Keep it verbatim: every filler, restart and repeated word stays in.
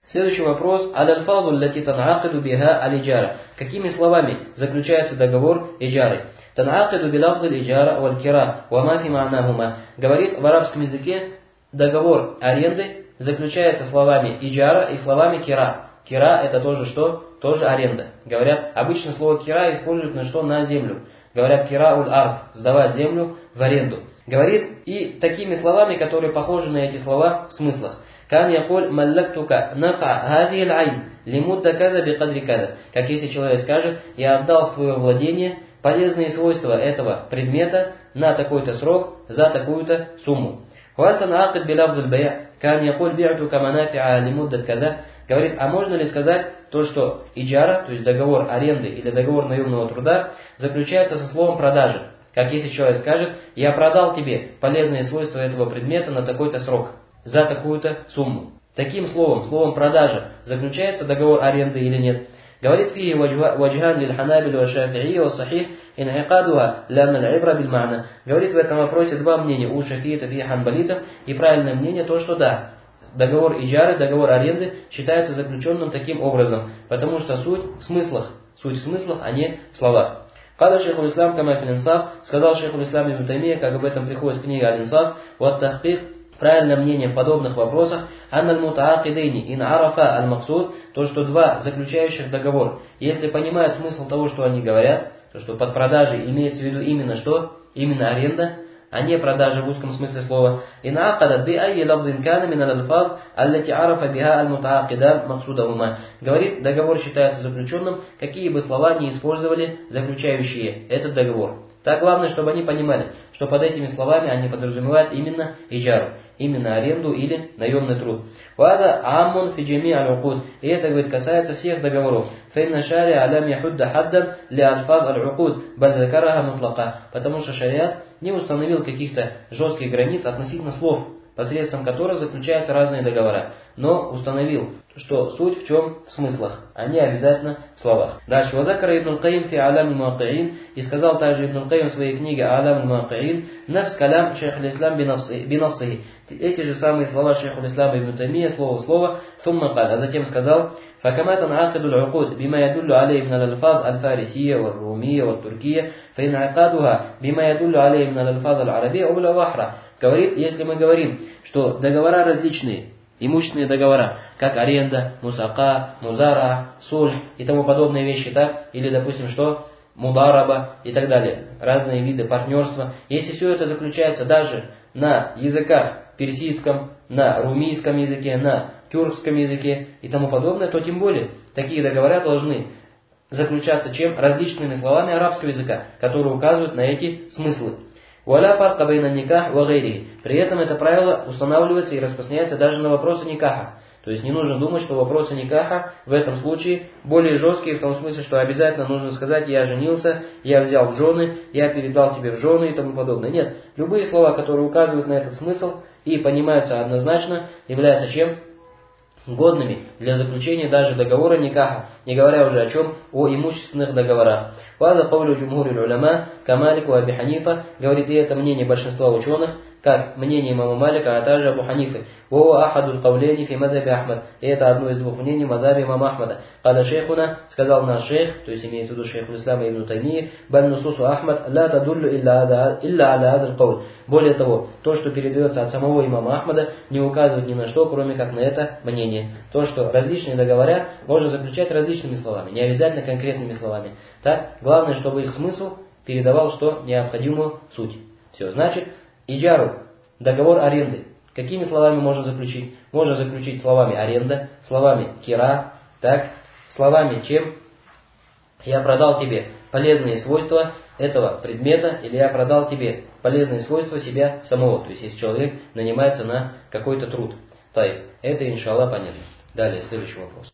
Следующий вопрос. Аль-альфазу лати тан'акиду биха аль-иджара. Какими словами заключается договор иджары? Тан'акиду билафзу аль-иджара валь-кира, ва ма фи ма'нахума. Говорит, в арабском языке договор аренды заключается словами иджара и словами кира. Кира это тоже что? Тоже аренда. Говорят, обычно слово кира используют на что? На землю. Говорят кира уль-ард, сдавать землю в аренду. Говорит и такими словами, которые похожи на эти слова в смыслах. Кан якуль маллактука нафа хазил айн лимудда каза бикадри каза. Как если человек скажет, я отдал в твое владение полезные свойства этого предмета на такой-то срок за такую-то сумму. Хуальтан акид билавзуль бая. Кан якуль би'тука манафи'a лимудда каза. Говорит, а можно ли сказать то, что иджара, то есть договор аренды или договор наемного труда, заключается со словом продажи? Как если человек скажет, я продал тебе полезные свойства этого предмета на такой-то срок, за такую-то сумму. Таким словом, словом продажа, заключается договор аренды или нет? Говорит фии ваджхан лиль ханабиль ва шафи'и ва сахих ин'икадуха лянна аль-ибра биль ма'на. Говорит в этом вопросе два мнения у шафиитов и ханбалитов, и правильное мнение то, что да, договор иджары, договор аренды считается заключенным таким образом, потому что суть в смыслах, суть в смыслах, а не в словах. Када шейху ислам кама фил инсаф, сказал шейху ислам ибн Таймия, как об этом приходит книга Аль-Инсаф, вот тахкик, правильное мнение в подобных вопросах, анналь мутаакидейни ин арафа аль-максуд, то, что два заключающих договор, если понимают смысл того, что они говорят, то, что под продажей имеется в виду именно что? Именно аренда, а не продажа в узком смысле слова. Ин акада би айи лафзин кана мин аль-алфаз, аллати арафа биха аль-мутаакидан максудаума. Говорит, договор считается заключенным, какие бы слова не использовали заключающие этот договор. Так главное, чтобы они понимали, что под этими словами они подразумевают именно иджару, именно аренду или наемный труд. Вада аммун фи джами аль-укуд. И это, говорит, касается всех договоров. Фейна шари алям яхудда хаддан ли альфаз аль-укуд, баль закараха мутлака. Потому что шариат не установил каких-то жестких границ относительно слов, посредством которых заключаются разные договора, но установил, что суть в чем? В смыслах, а не обязательно в словах. Дальше. Вазакара ибн Каим фи алям аль-муакиин. И сказал также ибн Каим в своей книге Алям аль-муакиин, нафс калям шейх аль-ислам бинасихи. Эти же самые слова шейху аль-ислам ибн Таймия, слово в слово, сумма каль, а затем сказал, فكما تنعقد العقود بما يدل عليه من الألفاظ الفارسية والرومية والتركية فإنعقادها بما يدل عليه من الألفاظ العربية أولى وأحرى. Говорит, если мы говорим, что договора различные, имущественные договора, как аренда, мусака, музара, сульх и тому подобные вещи, так, или, допустим, что, мудараба и так далее, разные виды партнерства, если все это заключается даже на языках персидском, на румийском языке, на тюркском языке и тому подобное, то тем более такие договора должны заключаться чем? Различными словами арабского языка, которые указывают на эти смыслы. Валя фарка байна никах ва гайри. При этом это правило устанавливается и распространяется даже на вопросы никаха. То есть не нужно думать, что вопросы никаха в этом случае более жесткие, в том смысле, что обязательно нужно сказать «я женился», «я взял в жены», «я передал тебе в жены» и тому подобное. Нет, любые слова, которые указывают на этот смысл и понимаются однозначно, являются чем? Годными для заключения даже договора никаха, не говоря уже о чем? О имущественных договорах. Ваза каулю джумхури уляма, камалику Аби Ханифа, говорит, и это мнение большинства ученых, как мнение имама Малика, а также Абу Ханифы. Вова ахадуль кавлени фи мазаби Ахмад. И это одно из двух мнений мазаби имама Ахмада. Каля шейхуна, сказал наш шейх, то есть имеется в виду шейх ислама ибн Таймии, баль нусусу Ахмад, ла тадуллю илля аля адаль кауль. Более того, то, что передается от самого имама Ахмада, не указывает ни на что, кроме как на это мнение. То, что различные договора можно заключать различными словами, не обязательно конкретными словами. Так, главное, чтобы их смысл передавал что? Необходимую суть. Все, значит, иджару, договор аренды. Какими словами можно заключить? Можно заключить словами аренда, словами кира, так, словами чем? Я продал тебе полезные свойства этого предмета, или я продал тебе полезные свойства себя самого. То есть, если человек нанимается на какой-то труд. Так, это, иншаллах, понятно. Далее, следующий вопрос.